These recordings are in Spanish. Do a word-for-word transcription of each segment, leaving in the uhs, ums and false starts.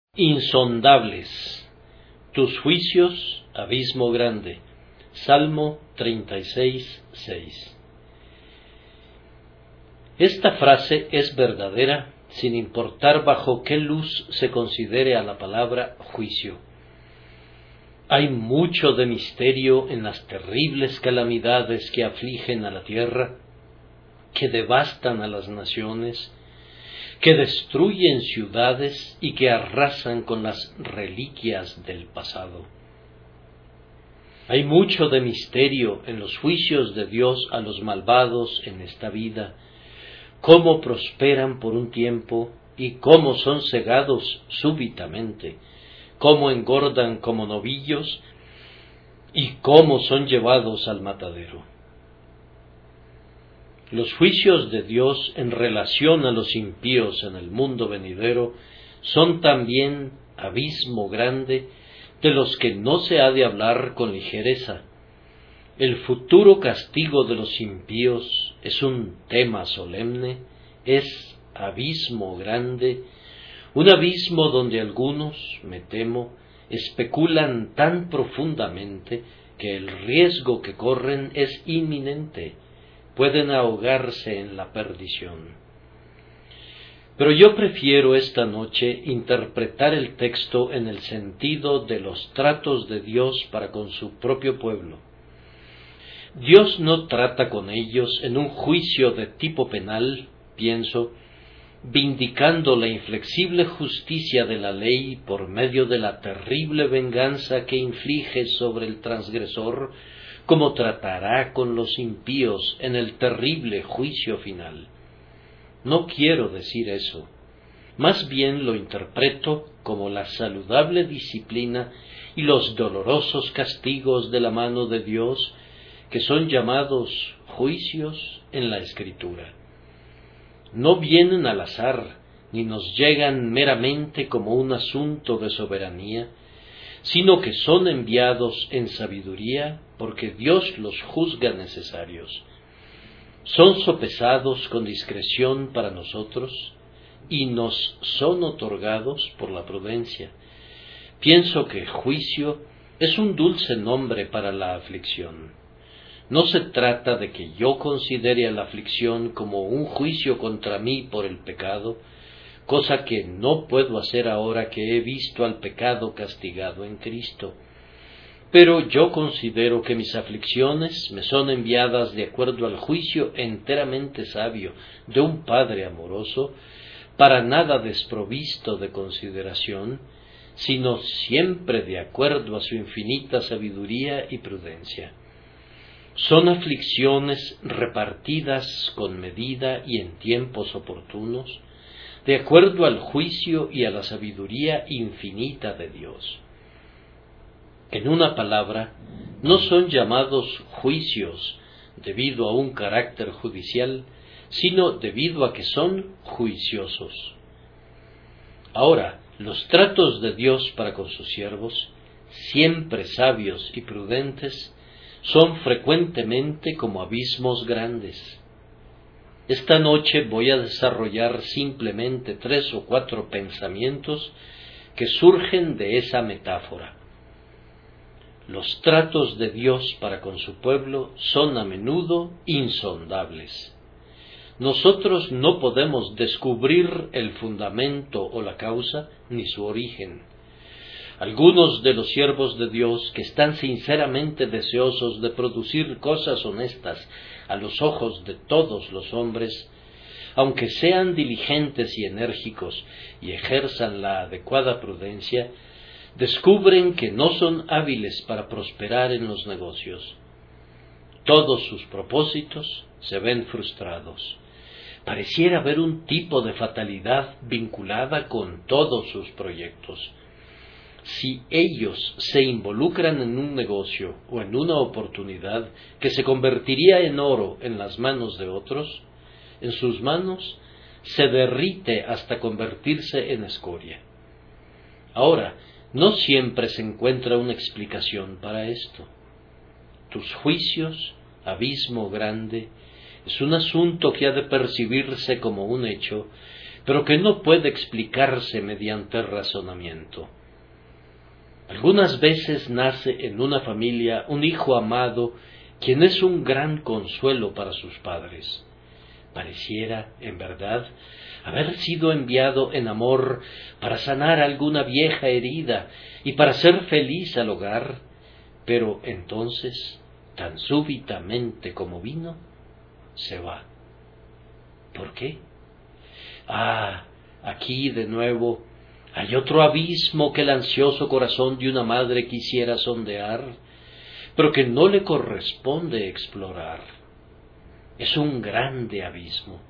Insondables, tus juicios, abismo grande. Salmo treinta y seis, seis. Esta frase es verdadera sin importar bajo qué luz se considere a la palabra juicio. Hay mucho de misterio en las terribles calamidades que afligen a la tierra, que devastan a las naciones, que destruyen ciudades y que arrasan con las reliquias del pasado. Hay mucho de misterio en los juicios de Dios a los malvados en esta vida, cómo prosperan por un tiempo y cómo son cegados súbitamente, cómo engordan como novillos y cómo son llevados al matadero. Los juicios de Dios en relación a los impíos en el mundo venidero son también abismo grande de los que no se ha de hablar con ligereza. El futuro castigo de los impíos es un tema solemne, es abismo grande, un abismo donde algunos, me temo, especulan tan profundamente que el riesgo que corren es inminente. Pueden ahogarse en la perdición. Pero yo prefiero esta noche interpretar el texto en el sentido de los tratos de Dios para con su propio pueblo. Dios no trata con ellos en un juicio de tipo penal, pienso, vindicando la inflexible justicia de la ley por medio de la terrible venganza que inflige sobre el transgresor, como tratará con los impíos en el terrible juicio final. No quiero decir eso. Más bien lo interpreto como la saludable disciplina y los dolorosos castigos de la mano de Dios, que son llamados juicios en la Escritura. No vienen al azar, ni nos llegan meramente como un asunto de soberanía, sino que son enviados en sabiduría, porque Dios los juzga necesarios. Son sopesados con discreción para nosotros, y nos son otorgados por la prudencia. Pienso que juicio es un dulce nombre para la aflicción. No se trata de que yo considere a la aflicción como un juicio contra mí por el pecado, cosa que no puedo hacer ahora que he visto al pecado castigado en Cristo. Pero yo considero que mis aflicciones me son enviadas de acuerdo al juicio enteramente sabio de un Padre amoroso, para nada desprovisto de consideración, sino siempre de acuerdo a su infinita sabiduría y prudencia. Son aflicciones repartidas con medida y en tiempos oportunos, de acuerdo al juicio y a la sabiduría infinita de Dios. En una palabra, no son llamados juicios debido a un carácter judicial, sino debido a que son juiciosos. Ahora, los tratos de Dios para con sus siervos, siempre sabios y prudentes, son frecuentemente como abismos grandes. Esta noche voy a desarrollar simplemente tres o cuatro pensamientos que surgen de esa metáfora. Los tratos de Dios para con su pueblo son a menudo insondables. Nosotros no podemos descubrir el fundamento o la causa, ni su origen. Algunos de los siervos de Dios que están sinceramente deseosos de producir cosas honestas a los ojos de todos los hombres, aunque sean diligentes y enérgicos y ejerzan la adecuada prudencia, descubren que no son hábiles para prosperar en los negocios. Todos sus propósitos se ven frustrados. Pareciera haber un tipo de fatalidad vinculada con todos sus proyectos. Si ellos se involucran en un negocio o en una oportunidad que se convertiría en oro en las manos de otros, en sus manos se derrite hasta convertirse en escoria. Ahora, no siempre se encuentra una explicación para esto. Tus juicios, abismo grande, es un asunto que ha de percibirse como un hecho, pero que no puede explicarse mediante razonamiento. Algunas veces nace en una familia un hijo amado, quien es un gran consuelo para sus padres. Pareciera, en verdad, haber sido enviado en amor para sanar alguna vieja herida y para hacer feliz al hogar, pero entonces, tan súbitamente como vino, se va. ¿Por qué? Ah, aquí de nuevo hay otro abismo que el ansioso corazón de una madre quisiera sondear, pero que no le corresponde explorar. Es un grande abismo.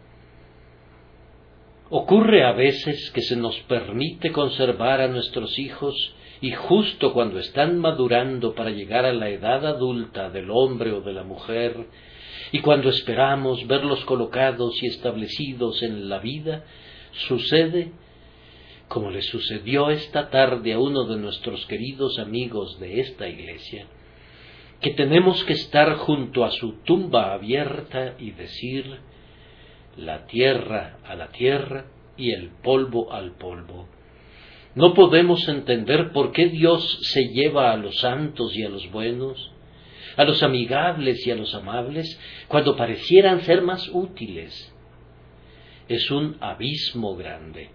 Ocurre a veces que se nos permite conservar a nuestros hijos y justo cuando están madurando para llegar a la edad adulta del hombre o de la mujer, y cuando esperamos verlos colocados y establecidos en la vida, sucede como le sucedió esta tarde a uno de nuestros queridos amigos de esta iglesia, que tenemos que estar junto a su tumba abierta y decir: la tierra a la tierra y el polvo al polvo. No podemos entender por qué Dios se lleva a los santos y a los buenos, a los amigables y a los amables, cuando parecieran ser más útiles. Es un abismo grande.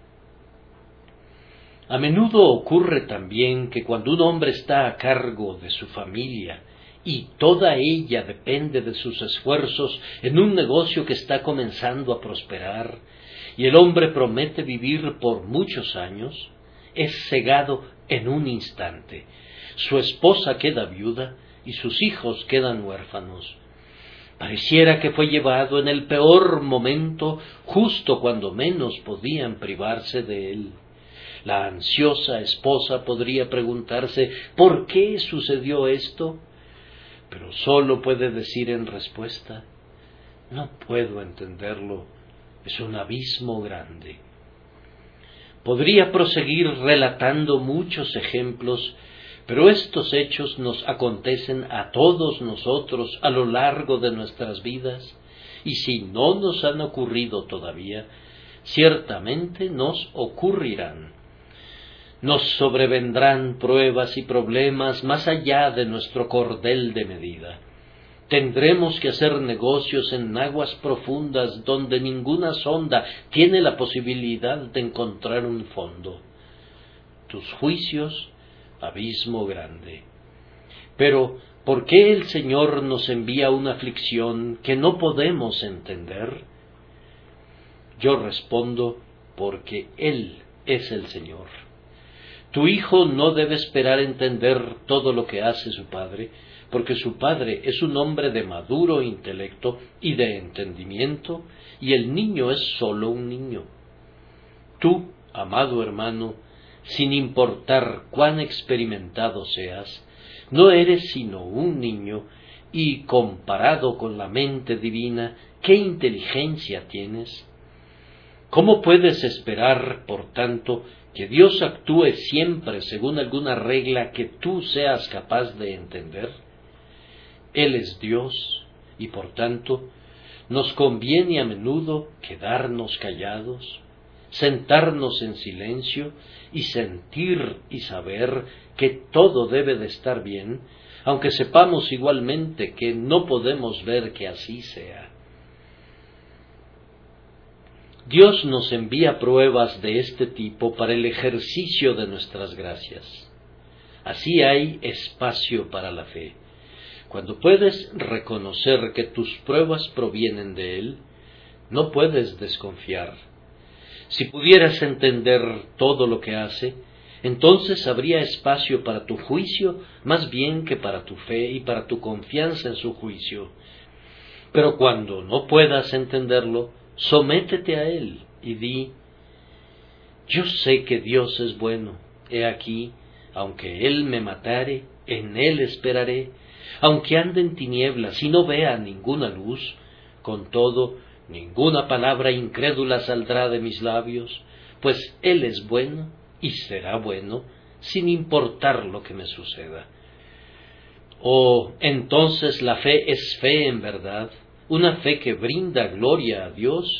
A menudo ocurre también que cuando un hombre está a cargo de su familia y toda ella depende de sus esfuerzos en un negocio que está comenzando a prosperar, y el hombre promete vivir por muchos años, es cegado en un instante. Su esposa queda viuda y sus hijos quedan huérfanos. Pareciera que fue llevado en el peor momento, justo cuando menos podían privarse de él. La ansiosa esposa podría preguntarse ¿por qué sucedió esto? Pero sólo puede decir en respuesta: no puedo entenderlo, es un abismo grande. Podría proseguir relatando muchos ejemplos, pero estos hechos nos acontecen a todos nosotros a lo largo de nuestras vidas, y si no nos han ocurrido todavía, ciertamente nos ocurrirán. Nos sobrevendrán pruebas y problemas más allá de nuestro cordel de medida. Tendremos que hacer negocios en aguas profundas donde ninguna sonda tiene la posibilidad de encontrar un fondo. Tus juicios, abismo grande. Pero, ¿por qué el Señor nos envía una aflicción que no podemos entender? Yo respondo: porque Él es el Señor. Tu hijo no debe esperar entender todo lo que hace su padre, porque su padre es un hombre de maduro intelecto y de entendimiento, y el niño es sólo un niño. Tú, amado hermano, sin importar cuán experimentado seas, no eres sino un niño, y comparado con la mente divina, ¿qué inteligencia tienes? ¿Cómo puedes esperar, por tanto, que Dios actúe siempre según alguna regla que tú seas capaz de entender? Él es Dios, y por tanto, nos conviene a menudo quedarnos callados, sentarnos en silencio y sentir y saber que todo debe de estar bien, aunque sepamos igualmente que no podemos ver que así sea. Dios nos envía pruebas de este tipo para el ejercicio de nuestras gracias. Así hay espacio para la fe. Cuando puedes reconocer que tus pruebas provienen de Él, no puedes desconfiar. Si pudieras entender todo lo que hace, entonces habría espacio para tu juicio más bien que para tu fe y para tu confianza en su juicio. Pero cuando no puedas entenderlo, sométete a Él y di: yo sé que Dios es bueno, he aquí, aunque Él me matare, en Él esperaré, aunque ande en tinieblas y no vea ninguna luz, con todo, ninguna palabra incrédula saldrá de mis labios, pues Él es bueno y será bueno, sin importar lo que me suceda. Oh, entonces la fe es fe en verdad, una fe que brinda gloria a Dios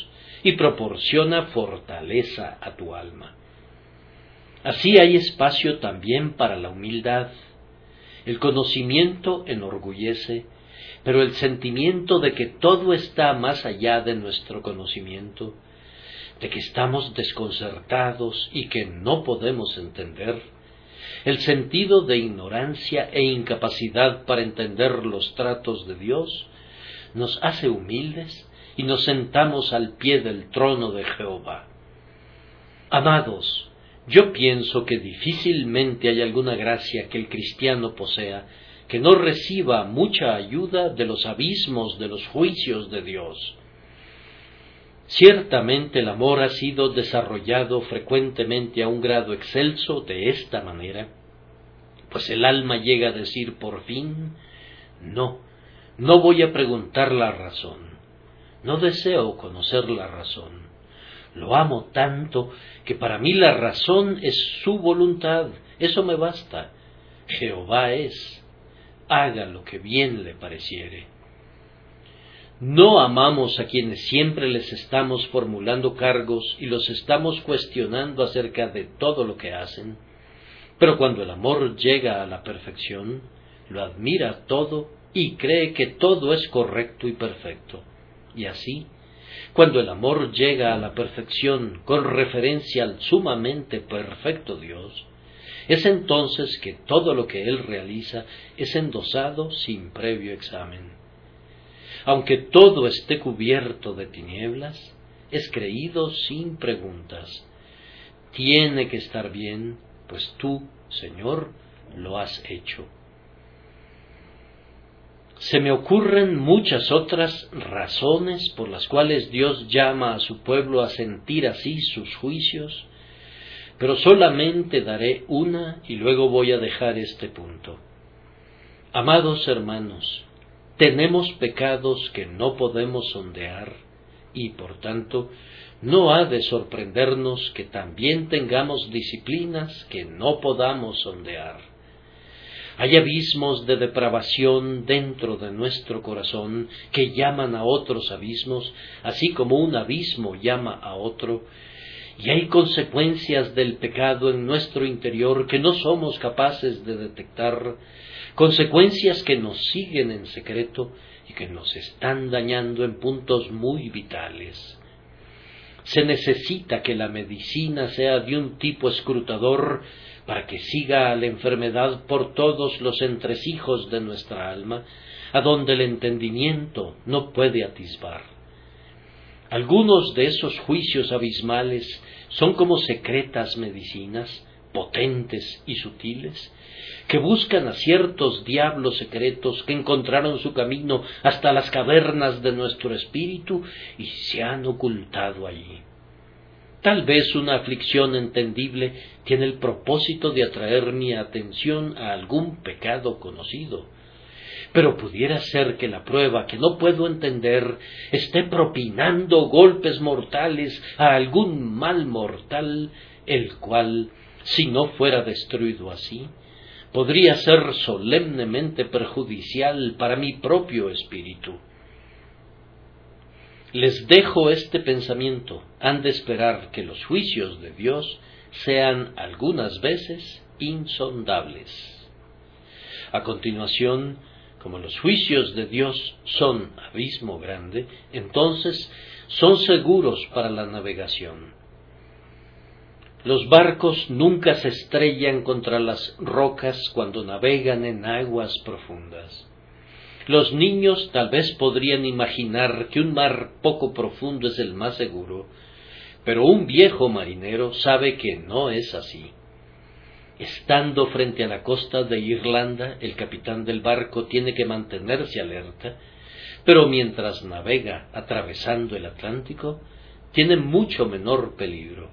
y proporciona fortaleza a tu alma. Así hay espacio también para la humildad. El conocimiento enorgullece, pero el sentimiento de que todo está más allá de nuestro conocimiento, de que estamos desconcertados y que no podemos entender, el sentido de ignorancia e incapacidad para entender los tratos de Dios, nos hace humildes y nos sentamos al pie del trono de Jehová. Amados, yo pienso que difícilmente hay alguna gracia que el cristiano posea que no reciba mucha ayuda de los abismos de los juicios de Dios. Ciertamente el amor ha sido desarrollado frecuentemente a un grado excelso de esta manera, pues el alma llega a decir por fin, no, no voy a preguntar la razón, no deseo conocer la razón. Lo amo tanto que para mí la razón es su voluntad, eso me basta. Jehová es, haga lo que bien le pareciere. No amamos a quienes siempre les estamos formulando cargos y los estamos cuestionando acerca de todo lo que hacen, pero cuando el amor llega a la perfección, lo admira todo y cree que todo es correcto y perfecto. Y así, cuando el amor llega a la perfección con referencia al sumamente perfecto Dios, es entonces que todo lo que Él realiza es endosado sin previo examen. Aunque todo esté cubierto de tinieblas, es creído sin preguntas. Tiene que estar bien, pues tú, Señor, lo has hecho. Se me ocurren muchas otras razones por las cuales Dios llama a su pueblo a sentir así sus juicios, pero solamente daré una y luego voy a dejar este punto. Amados hermanos, tenemos pecados que no podemos sondear y, por tanto, no ha de sorprendernos que también tengamos disciplinas que no podamos sondear. Hay abismos de depravación dentro de nuestro corazón que llaman a otros abismos, así como un abismo llama a otro, y hay consecuencias del pecado en nuestro interior que no somos capaces de detectar, consecuencias que nos siguen en secreto y que nos están dañando en puntos muy vitales. Se necesita que la medicina sea de un tipo escrutador para que siga a la enfermedad por todos los entresijos de nuestra alma, a donde el entendimiento no puede atisbar. Algunos de esos juicios abismales son como secretas medicinas, potentes y sutiles, que buscan a ciertos diablos secretos que encontraron su camino hasta las cavernas de nuestro espíritu y se han ocultado allí. Tal vez una aflicción entendible tiene el propósito de atraer mi atención a algún pecado conocido, pero pudiera ser que la prueba que no puedo entender esté propinando golpes mortales a algún mal mortal, el cual, si no fuera destruido así, podría ser solemnemente perjudicial para mi propio espíritu. Les dejo este pensamiento, han de esperar que los juicios de Dios sean algunas veces insondables. A continuación, como los juicios de Dios son abismo grande, entonces son seguros para la navegación. Los barcos nunca se estrellan contra las rocas cuando navegan en aguas profundas. Los niños tal vez podrían imaginar que un mar poco profundo es el más seguro, pero un viejo marinero sabe que no es así. Estando frente a la costa de Irlanda, el capitán del barco tiene que mantenerse alerta, pero mientras navega atravesando el Atlántico, tiene mucho menor peligro.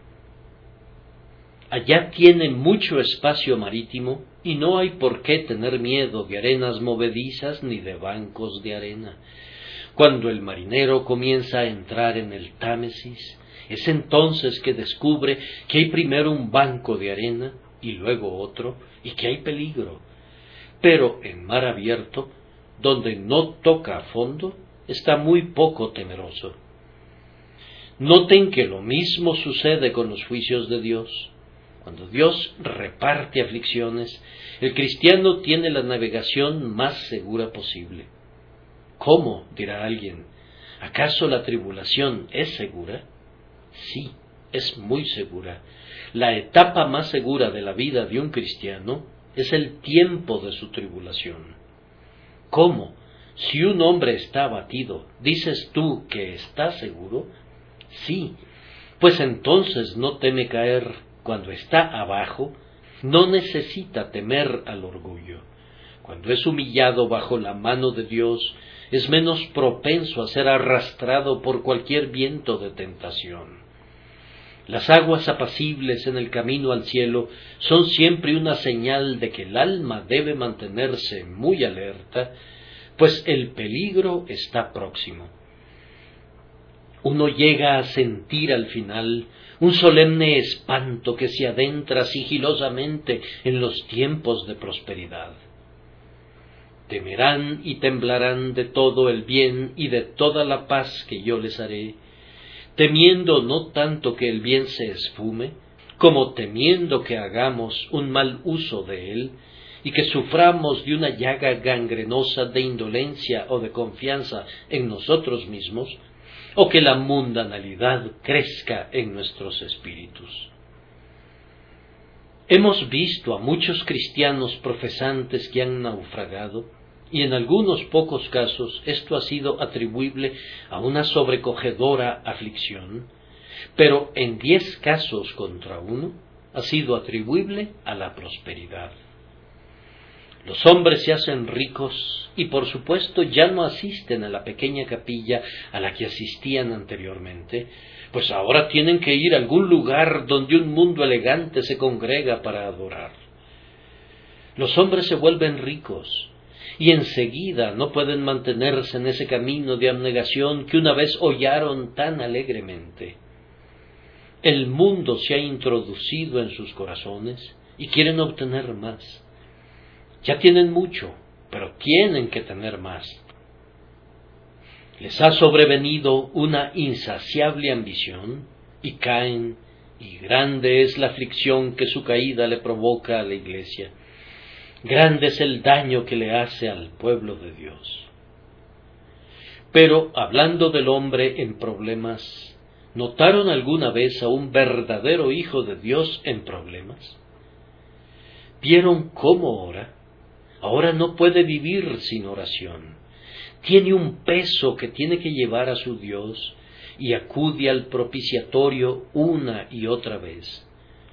Allá tiene mucho espacio marítimo y no hay por qué tener miedo de arenas movedizas ni de bancos de arena. Cuando el marinero comienza a entrar en el Támesis, es entonces que descubre que hay primero un banco de arena y luego otro, y que hay peligro. Pero en mar abierto, donde no toca a fondo, está muy poco temeroso. Noten que lo mismo sucede con los juicios de Dios. Cuando Dios reparte aflicciones, el cristiano tiene la navegación más segura posible. ¿Cómo?, dirá alguien. ¿Acaso la tribulación es segura? Sí, es muy segura. La etapa más segura de la vida de un cristiano es el tiempo de su tribulación. ¿Cómo? Si un hombre está abatido, ¿dices tú que está seguro? Sí, pues entonces no teme caer. Cuando está abajo, no necesita temer al orgullo. Cuando es humillado bajo la mano de Dios, es menos propenso a ser arrastrado por cualquier viento de tentación. Las aguas apacibles en el camino al cielo son siempre una señal de que el alma debe mantenerse muy alerta, pues el peligro está próximo. Uno llega a sentir al final un solemne espanto que se adentra sigilosamente en los tiempos de prosperidad. Temerán y temblarán de todo el bien y de toda la paz que yo les haré, temiendo no tanto que el bien se esfume, como temiendo que hagamos un mal uso de él, y que suframos de una llaga gangrenosa de indolencia o de confianza en nosotros mismos, o que la mundanalidad crezca en nuestros espíritus. Hemos visto a muchos cristianos profesantes que han naufragado, y en algunos pocos casos esto ha sido atribuible a una sobrecogedora aflicción, pero en diez casos contra uno ha sido atribuible a la prosperidad. Los hombres se hacen ricos y por supuesto ya no asisten a la pequeña capilla a la que asistían anteriormente, pues ahora tienen que ir a algún lugar donde un mundo elegante se congrega para adorar. Los hombres se vuelven ricos y enseguida no pueden mantenerse en ese camino de abnegación que una vez hollaron tan alegremente. El mundo se ha introducido en sus corazones y quieren obtener más. Ya tienen mucho, pero tienen que tener más. Les ha sobrevenido una insaciable ambición y caen, y grande es la aflicción que su caída le provoca a la Iglesia. Grande es el daño que le hace al pueblo de Dios. Pero, hablando del hombre en problemas, ¿notaron alguna vez a un verdadero hijo de Dios en problemas? ¿Vieron cómo ora? Ahora no puede vivir sin oración. Tiene un peso que tiene que llevar a su Dios y acude al propiciatorio una y otra vez.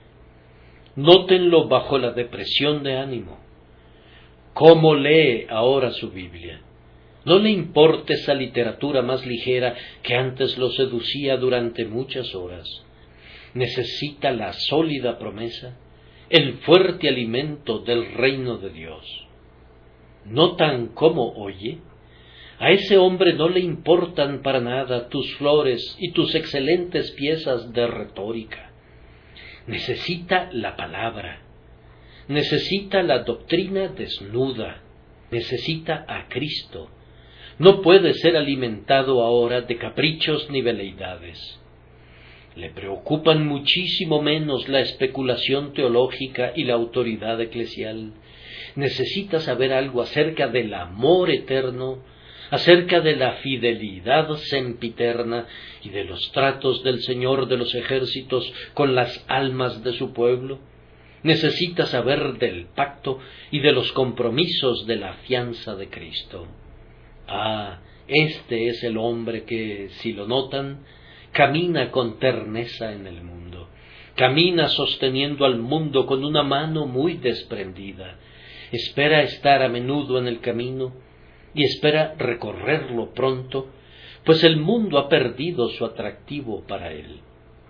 Nótenlo bajo la depresión de ánimo. ¿Cómo lee ahora su Biblia? No le importa esa literatura más ligera que antes lo seducía durante muchas horas. Necesita la sólida promesa, el fuerte alimento del reino de Dios. ¿Notan cómo oye? A ese hombre no le importan para nada tus flores y tus excelentes piezas de retórica. Necesita la palabra, necesita la doctrina desnuda, necesita a Cristo. No puede ser alimentado ahora de caprichos ni veleidades. Le preocupan muchísimo menos la especulación teológica y la autoridad eclesial. Necesita saber algo acerca del amor eterno, acerca de la fidelidad sempiterna y de los tratos del Señor de los ejércitos con las almas de su pueblo. Necesita saber del pacto y de los compromisos de la fianza de Cristo. Ah, este es el hombre que, si lo notan, camina con terneza en el mundo. Camina sosteniendo al mundo con una mano muy desprendida. Espera estar a menudo en el camino y espera recorrerlo pronto, pues el mundo ha perdido su atractivo para él.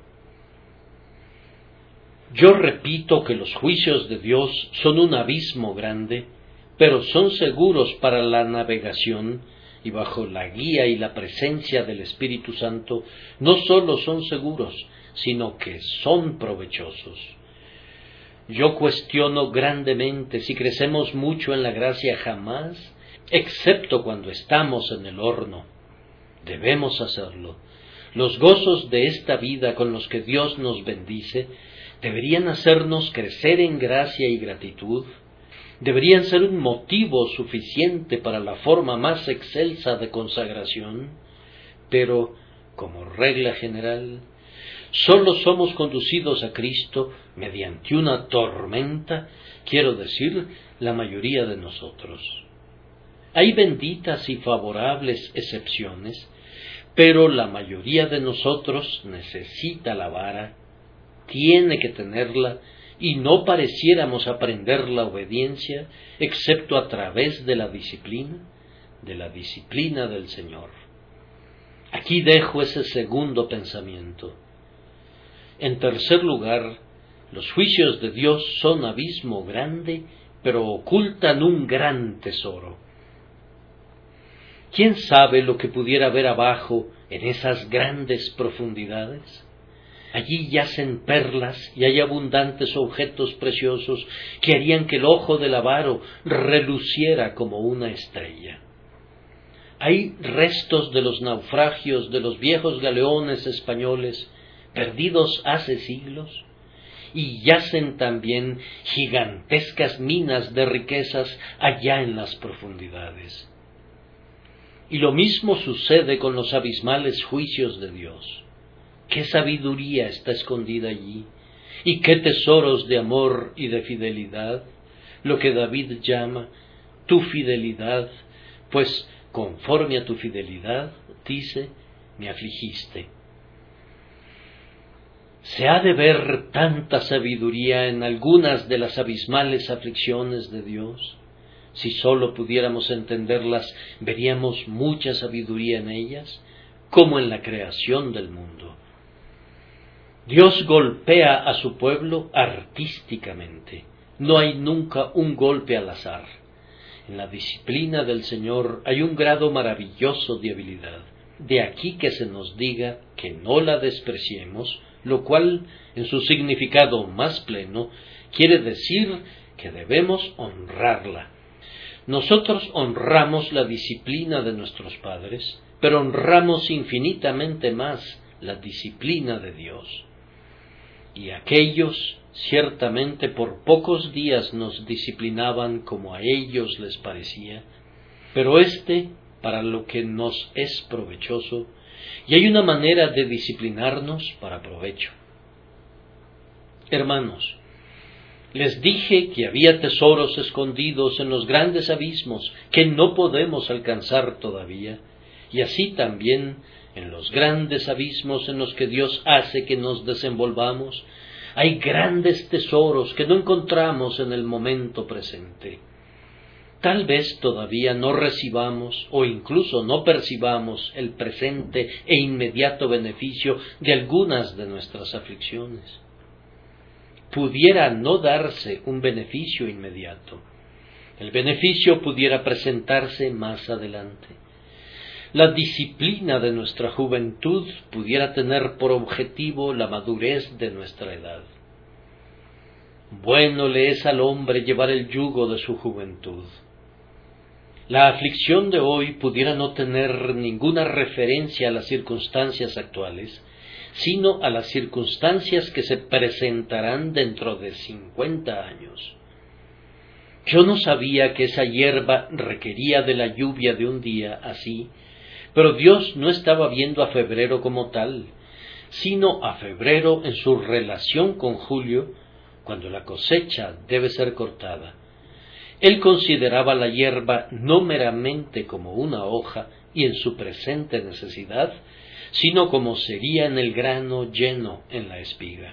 Yo repito que los juicios de Dios son un abismo grande, pero son seguros para la navegación, y bajo la guía y la presencia del Espíritu Santo no sólo son seguros, sino que son provechosos. Yo cuestiono grandemente si crecemos mucho en la gracia jamás, excepto cuando estamos en el horno. Debemos hacerlo, Los gozos de esta vida con los que Dios nos bendice deberían hacernos crecer en gracia y gratitud, deberían ser un motivo suficiente para la forma más excelsa de consagración, pero, como regla general, sólo somos conducidos a Cristo mediante una tormenta, quiero decir, la mayoría de nosotros. Hay benditas y favorables excepciones, pero la mayoría de nosotros necesita la vara, tiene que tenerla, y no pareciéramos aprender la obediencia excepto a través de la disciplina, de la disciplina del Señor. Aquí dejo ese segundo pensamiento. En tercer lugar, los juicios de Dios son abismo grande, pero ocultan un gran tesoro. ¿Quién sabe lo que pudiera haber abajo en esas grandes profundidades? Allí yacen perlas y hay abundantes objetos preciosos que harían que el ojo del avaro reluciera como una estrella. Hay restos de los naufragios de los viejos galeones españoles perdidos hace siglos, y yacen también gigantescas minas de riquezas allá en las profundidades. Y lo mismo sucede con los abismales juicios de Dios. ¿Qué sabiduría está escondida allí? ¿Y qué tesoros de amor y de fidelidad? Lo que David llama tu fidelidad, pues conforme a tu fidelidad, dice, me afligiste. Se ha de ver tanta sabiduría en algunas de las abismales aflicciones de Dios. Si sólo pudiéramos entenderlas, veríamos mucha sabiduría en ellas, como en la creación del mundo. Dios golpea a su pueblo artísticamente. No hay nunca un golpe al azar. En la disciplina del Señor hay un grado maravilloso de habilidad. De aquí que se nos diga que no la despreciemos, lo cual, en su significado más pleno, quiere decir que debemos honrarla. Nosotros honramos la disciplina de nuestros padres, pero honramos infinitamente más la disciplina de Dios. Y aquellos ciertamente por pocos días nos disciplinaban como a ellos les parecía, pero éste para lo que nos es provechoso, y hay una manera de disciplinarnos para provecho. Hermanos, les dije que había tesoros escondidos en los grandes abismos que no podemos alcanzar todavía, y así también en los grandes abismos en los que Dios hace que nos desenvolvamos, hay grandes tesoros que no encontramos en el momento presente. Tal vez todavía no recibamos o incluso no percibamos el presente e inmediato beneficio de algunas de nuestras aflicciones. Pudiera no darse un beneficio inmediato. El beneficio pudiera presentarse más adelante. La disciplina de nuestra juventud pudiera tener por objetivo la madurez de nuestra edad. Bueno le es al hombre llevar el yugo de su juventud. La aflicción de hoy pudiera no tener ninguna referencia a las circunstancias actuales, sino a las circunstancias que se presentarán dentro de cincuenta años. Yo no sabía que esa hierba requería de la lluvia de un día así, pero Dios no estaba viendo a febrero como tal, sino a febrero en su relación con julio, cuando la cosecha debe ser cortada. Él consideraba la hierba no meramente como una hoja y en su presente necesidad, sino como sería en el grano lleno en la espiga.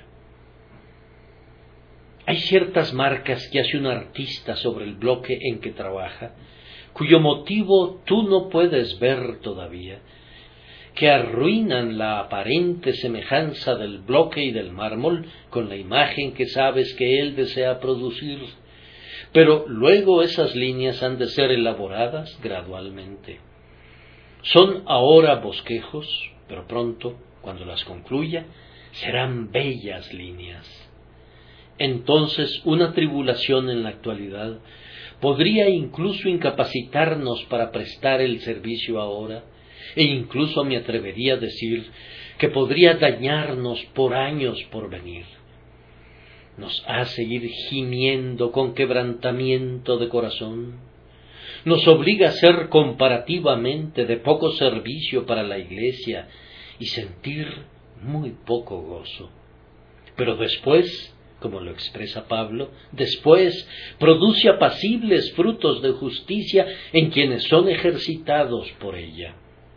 Hay ciertas marcas que hace un artista sobre el bloque en que trabaja, cuyo motivo tú no puedes ver todavía, que arruinan la aparente semejanza del bloque y del mármol con la imagen que sabes que él desea producir. Pero luego esas líneas han de ser elaboradas gradualmente. Son ahora bosquejos, pero pronto, cuando las concluya, serán bellas líneas. Entonces, una tribulación en la actualidad podría incluso incapacitarnos para prestar el servicio ahora, e incluso me atrevería a decir que podría dañarnos por años por venir. Nos hace ir gimiendo con quebrantamiento de corazón, nos obliga a ser comparativamente de poco servicio para la Iglesia y sentir muy poco gozo. Pero después, como lo expresa Pablo, después produce apacibles frutos de justicia en quienes son ejercitados por ella.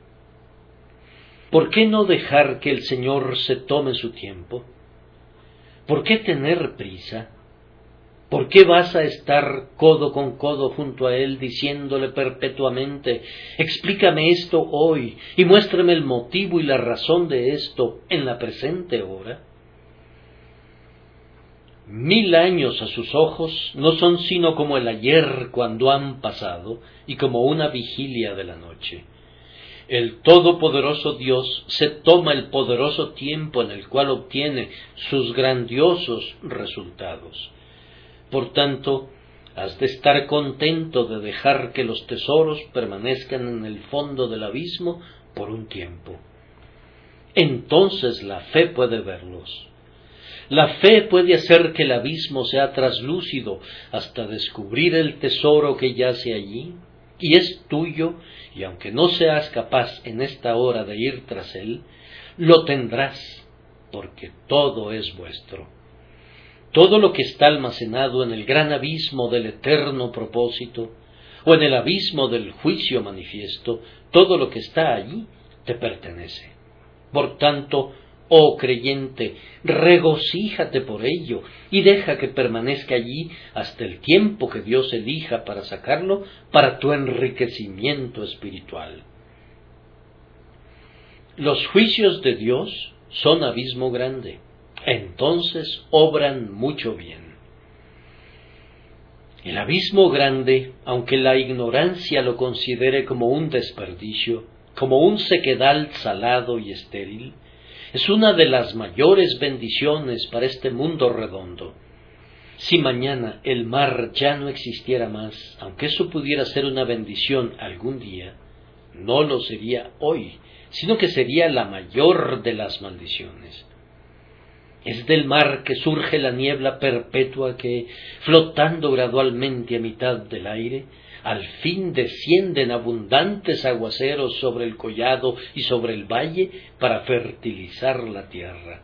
¿Por qué no dejar que el Señor se tome su tiempo? ¿Por qué tener prisa? ¿Por qué vas a estar codo con codo junto a Él diciéndole perpetuamente, explícame esto hoy y muéstrame el motivo y la razón de esto en la presente hora? Mil años a sus ojos no son sino como el ayer cuando han pasado y como una vigilia de la noche. El todopoderoso Dios se toma el poderoso tiempo en el cual obtiene sus grandiosos resultados. Por tanto, has de estar contento de dejar que los tesoros permanezcan en el fondo del abismo por un tiempo. Entonces la fe puede verlos. La fe puede hacer que el abismo sea traslúcido hasta descubrir el tesoro que yace allí, y es tuyo, y aunque no seas capaz en esta hora de ir tras él, lo tendrás, porque todo es vuestro. Todo lo que está almacenado en el gran abismo del eterno propósito, o en el abismo del juicio manifiesto, todo lo que está allí te pertenece. Por tanto, oh creyente, regocíjate por ello y deja que permanezca allí hasta el tiempo que Dios elija para sacarlo para tu enriquecimiento espiritual. Los juicios de Dios son abismo grande, entonces obran mucho bien. El abismo grande, aunque la ignorancia lo considere como un desperdicio, como un sequedal salado y estéril, es una de las mayores bendiciones para este mundo redondo. Si mañana el mar ya no existiera más, aunque eso pudiera ser una bendición algún día, no lo sería hoy, sino que sería la mayor de las maldiciones. Es del mar que surge la niebla perpetua que, flotando gradualmente a mitad del aire, al fin descienden abundantes aguaceros sobre el collado y sobre el valle para fertilizar la tierra.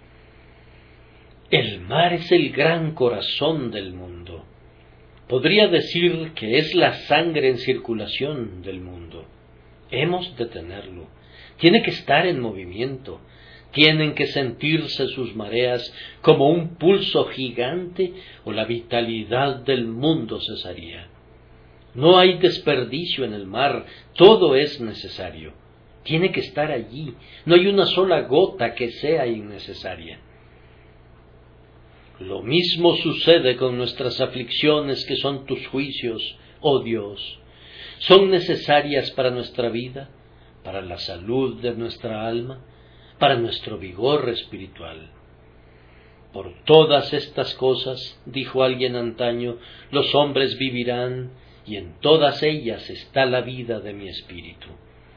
El mar es el gran corazón del mundo. Podría decir que es la sangre en circulación del mundo. Hemos de tenerlo. Tiene que estar en movimiento. Tienen que sentirse sus mareas como un pulso gigante o la vitalidad del mundo cesaría. No hay desperdicio en el mar, todo es necesario. Tiene que estar allí, no hay una sola gota que sea innecesaria. Lo mismo sucede con nuestras aflicciones que son tus juicios, oh Dios. Son necesarias para nuestra vida, para la salud de nuestra alma, para nuestro vigor espiritual. Por todas estas cosas, dijo alguien antaño, los hombres vivirán, y en todas ellas está la vida de mi espíritu.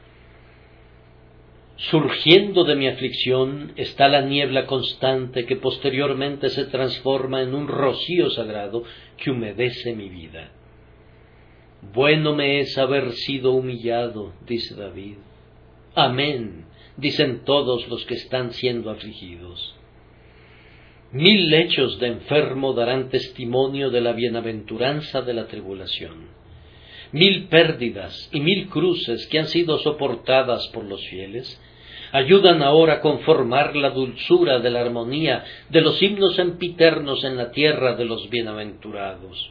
Surgiendo de mi aflicción está la niebla constante que posteriormente se transforma en un rocío sagrado que humedece mi vida. Bueno me es haber sido humillado, dice David. Amén, dicen todos los que están siendo afligidos. Mil lechos de enfermo darán testimonio de la bienaventuranza de la tribulación. Mil pérdidas y mil cruces que han sido soportadas por los fieles ayudan ahora a conformar la dulzura de la armonía de los himnos sempiternos en la tierra de los bienaventurados.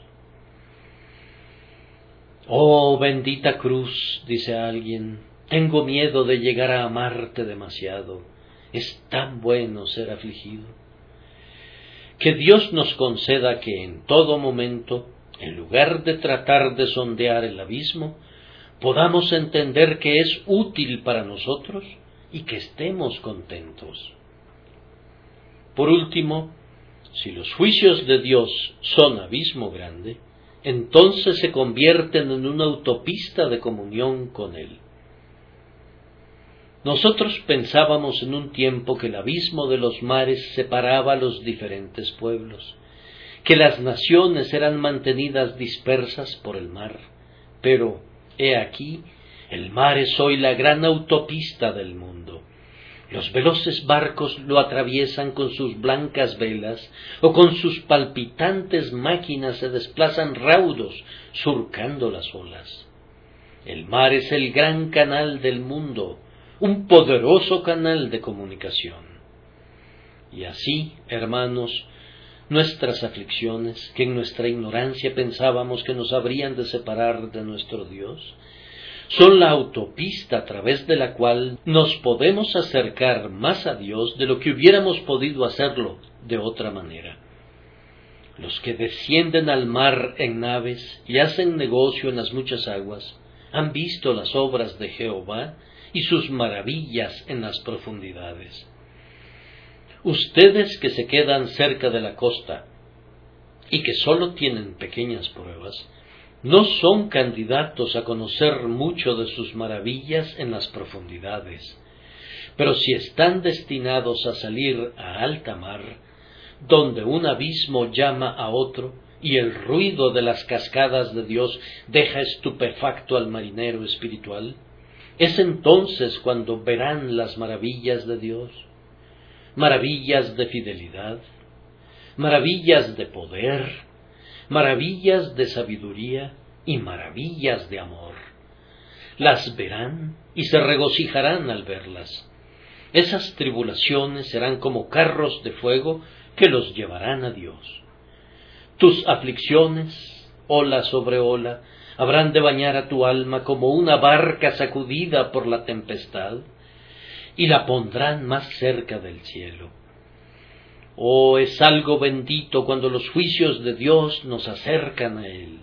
Oh, bendita cruz, dice alguien, tengo miedo de llegar a amarte demasiado. Es tan bueno ser afligido. Que Dios nos conceda que en todo momento, en lugar de tratar de sondear el abismo, podamos entender que es útil para nosotros y que estemos contentos. Por último, si los juicios de Dios son abismo grande, entonces se convierten en una autopista de comunión con Él. Nosotros pensábamos en un tiempo que el abismo de los mares separaba a los diferentes pueblos, que las naciones eran mantenidas dispersas por el mar. Pero, he aquí, el mar es hoy la gran autopista del mundo. Los veloces barcos lo atraviesan con sus blancas velas, o con sus palpitantes máquinas se desplazan raudos, surcando las olas. El mar es el gran canal del mundo, un poderoso canal de comunicación. Y así, hermanos, nuestras aflicciones, que en nuestra ignorancia pensábamos que nos habrían de separar de nuestro Dios, son la autopista a través de la cual nos podemos acercar más a Dios de lo que hubiéramos podido hacerlo de otra manera. Los que descienden al mar en naves y hacen negocio en las muchas aguas, han visto las obras de Jehová y sus maravillas en las profundidades. Ustedes que se quedan cerca de la costa y que solo tienen pequeñas pruebas, no son candidatos a conocer mucho de sus maravillas en las profundidades, pero si están destinados a salir a alta mar, donde un abismo llama a otro, y el ruido de las cascadas de Dios deja estupefacto al marinero espiritual, es entonces cuando verán las maravillas de Dios, maravillas de fidelidad, maravillas de poder, maravillas de sabiduría y maravillas de amor. Las verán y se regocijarán al verlas. Esas tribulaciones serán como carros de fuego que los llevarán a Dios. Tus aflicciones, ola sobre ola, habrán de bañar a tu alma como una barca sacudida por la tempestad, y la pondrán más cerca del cielo. Oh, es algo bendito cuando los juicios de Dios nos acercan a Él.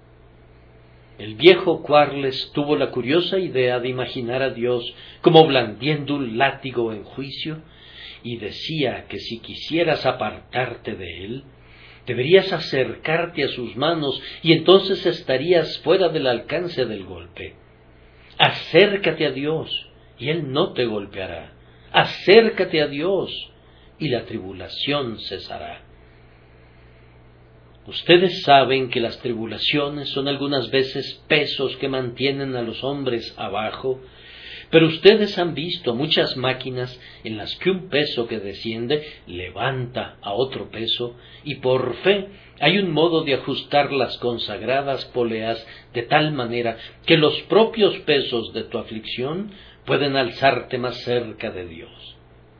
El viejo Quarles tuvo la curiosa idea de imaginar a Dios como blandiendo un látigo en juicio, y decía que si quisieras apartarte de Él, deberías acercarte a sus manos y entonces estarías fuera del alcance del golpe. Acércate a Dios y Él no te golpeará. Acércate a Dios y la tribulación cesará. Ustedes saben que las tribulaciones son algunas veces pesos que mantienen a los hombres abajo, pero ustedes han visto muchas máquinas en las que un peso que desciende levanta a otro peso, y por fe hay un modo de ajustar las consagradas poleas de tal manera que los propios pesos de tu aflicción pueden alzarte más cerca de Dios.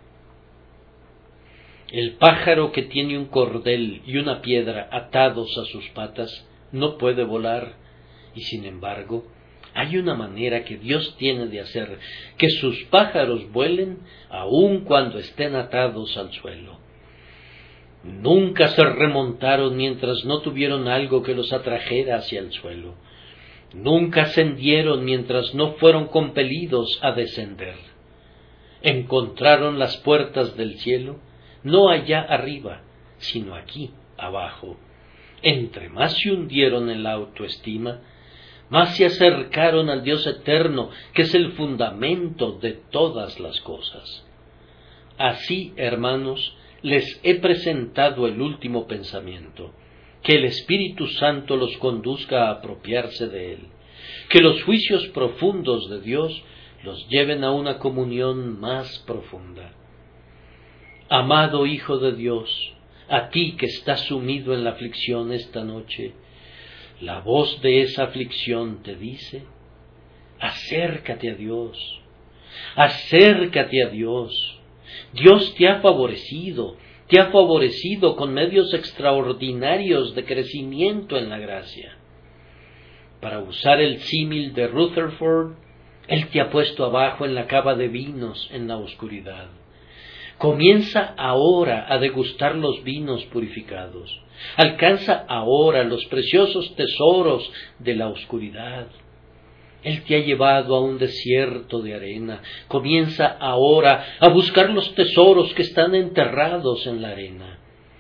El pájaro que tiene un cordel y una piedra atados a sus patas no puede volar, y sin embargo, hay una manera que Dios tiene de hacer que sus pájaros vuelen aun cuando estén atados al suelo. Nunca se remontaron mientras no tuvieron algo que los atrajera hacia el suelo. Nunca ascendieron mientras no fueron compelidos a descender. Encontraron las puertas del cielo, no allá arriba, sino aquí abajo. Entre más se hundieron en la autoestima, más se acercaron al Dios eterno, que es el fundamento de todas las cosas. Así, hermanos, les he presentado el último pensamiento, que el Espíritu Santo los conduzca a apropiarse de él, que los juicios profundos de Dios los lleven a una comunión más profunda. Amado Hijo de Dios, a ti que estás sumido en la aflicción esta noche, la voz de esa aflicción te dice: acércate a Dios, acércate a Dios. Dios te ha favorecido, te ha favorecido con medios extraordinarios de crecimiento en la gracia. Para usar el símil de Rutherford, Él te ha puesto abajo en la cava de vinos en la oscuridad. Comienza ahora a degustar los vinos purificados. Alcanza ahora los preciosos tesoros de la oscuridad. Él te ha llevado a un desierto de arena. Comienza ahora a buscar los tesoros que están enterrados en la arena.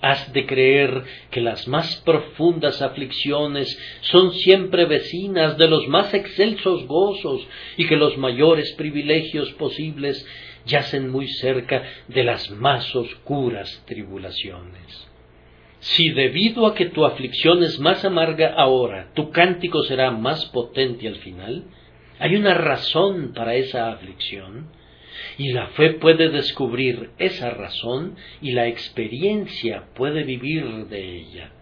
Has de creer que las más profundas aflicciones son siempre vecinas de los más excelsos gozos y que los mayores privilegios posibles yacen muy cerca de las más oscuras tribulaciones. Si debido a que tu aflicción es más amarga ahora, tu cántico será más potente al final, hay una razón para esa aflicción, y la fe puede descubrir esa razón y la experiencia puede vivir de ella.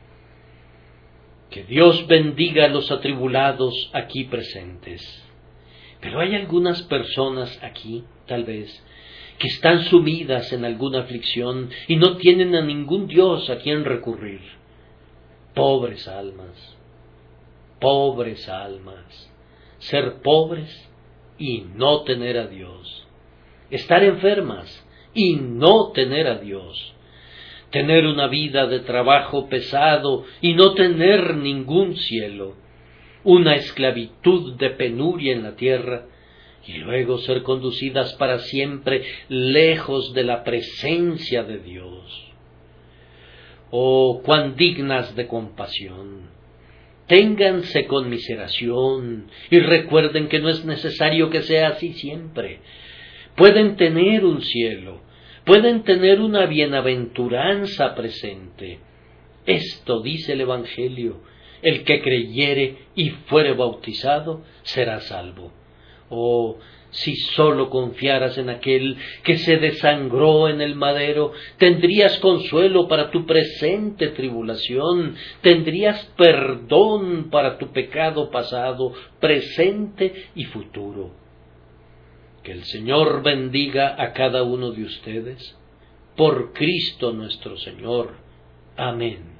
Que Dios bendiga a los atribulados aquí presentes. Pero hay algunas personas aquí, tal vez, que están sumidas en alguna aflicción y no tienen a ningún Dios a quien recurrir. Pobres almas, pobres almas, ser pobres y no tener a Dios. Estar enfermas y no tener a Dios. Tener una vida de trabajo pesado y no tener ningún cielo. Una esclavitud de penuria en la tierra y luego ser conducidas para siempre lejos de la presencia de Dios. Oh, cuán dignas de compasión. Ténganse conmiseración y recuerden que no es necesario que sea así siempre. Pueden tener un cielo, pueden tener una bienaventuranza presente. Esto dice el Evangelio: el que creyere y fuere bautizado será salvo. Oh, si sólo confiaras en aquel que se desangró en el madero, tendrías consuelo para tu presente tribulación, tendrías perdón para tu pecado pasado, presente y futuro. Que el Señor bendiga a cada uno de ustedes, por Cristo nuestro Señor. Amén.